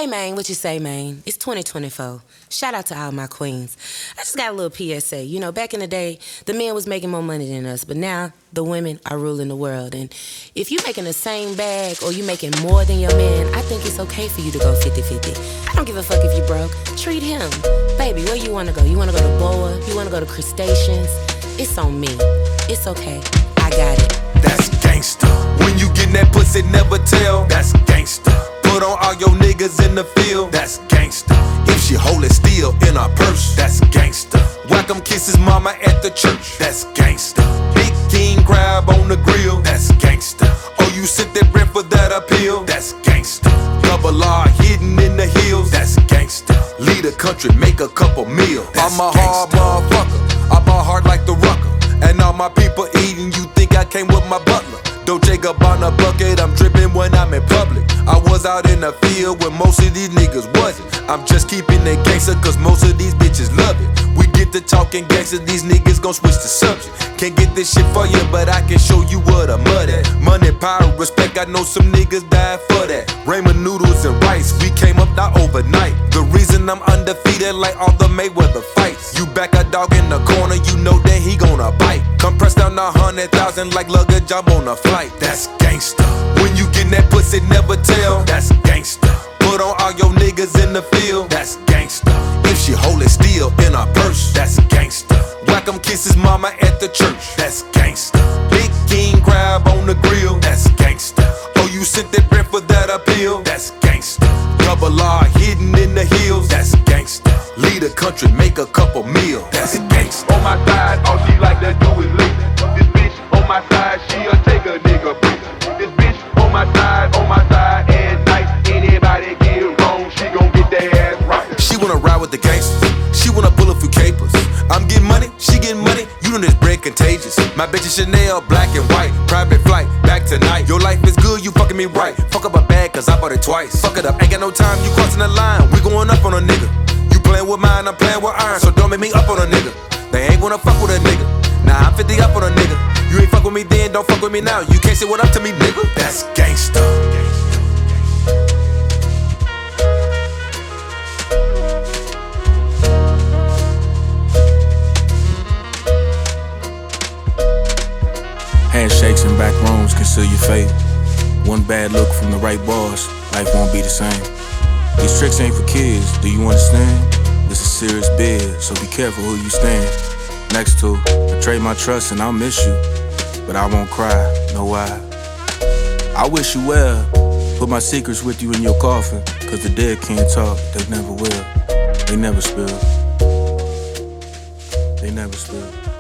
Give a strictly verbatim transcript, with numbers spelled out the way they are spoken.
Hey, man, what you say, man? It's twenty twenty-four. Shout out to all my queens. I just got a little P S A. You know, back in the day, the men was making more money than us, but now the women are ruling the world. And if you making the same bag or you making more than your man, I think it's okay for you to go fifty-fifty. I don't give a fuck if you broke. Treat him. Baby, where you want to go? You want to go to Boa? You want to go to Crustaceans? It's on me. It's okay. I got it. That's gangsta. When you get that pussy, never tell. That's gangsta. Put on all your niggas in the field. That's gangsta. If she hold it still in her purse. That's gangsta. Welcome kisses mama at the church. That's gangsta. Big king crab on the grill. That's gangsta. Oh, you sent that rent for that appeal. That's gangsta. Double R hidden in the hills. That's gangsta. Lead a country, make a couple meals. I'm a hard motherfucker. I ball hard like the rucker. And all my people eating, you think I came with my butler. Dolce Gabbana bucket, I'm dripping when I'm in public. I was out in the field when most of these niggas wasn't. I'm just keeping it gangster cause most of these bitches love it. We get to talking gangster, these niggas gon' switch the subject. Can't get this shit for you, but I can show you what I'm mud at. Money, power, respect, I know some niggas died for that. Ramen noodles and rice, we came up not overnight. The reason I'm undefeated like all the Mayweather fights. You back a dog in the corner, you know that he gonna bite. Come press down a hundred thousand like luggage, I'm on a flight. That's gangsta. When you get that pussy, never tell. That's gangsta. Put on all your niggas in the field. That's gangsta. If she hold it still in her purse. That's gangsta. Welcome kisses mama at the church. That's gangsta. Big king crab on the grill. That's gangsta. Oh, you sent that rent for that appeal. That's gangsta. Double R hidden in the hills. That's gangsta. Lead a country, make a couple meals. That's gangsta. On my side, all she like to do is lick. This bitch on my side, she'll take a nigga bitch. This bitch on my side, on my side, and nice. Anybody get wrong, she gon' get their ass right. She wanna ride with the gangsters. She wanna pull a few capers. I'm getting money, she getting money. You know this bread contagious. My bitch is Chanel, black and white. Private flight, back tonight. Your life is good, you fucking me right. Fuck up a bag, cause I bought it twice. Fuck it up, ain't got no time, you crossing the line. We going up on a nigga. You playing with mine, I'm playing with iron. So don't make me up on a nigga. They ain't wanna fuck with a nigga. Nah, I'm fifty up on a nigga. You ain't fuck with me then, don't fuck with me now. You can't say what up to me, nigga. That's gangsta. Handshakes and back rooms conceal your fate. One bad look from the right boss, life won't be the same. These tricks ain't for kids, do you understand? This is serious bid, so be careful who you stand next to. Betray my trust and I'll miss you, but I won't cry, no why. I wish you well, put my secrets with you in your coffin. Cause the dead can't talk, they never will. They never spill. They never spill.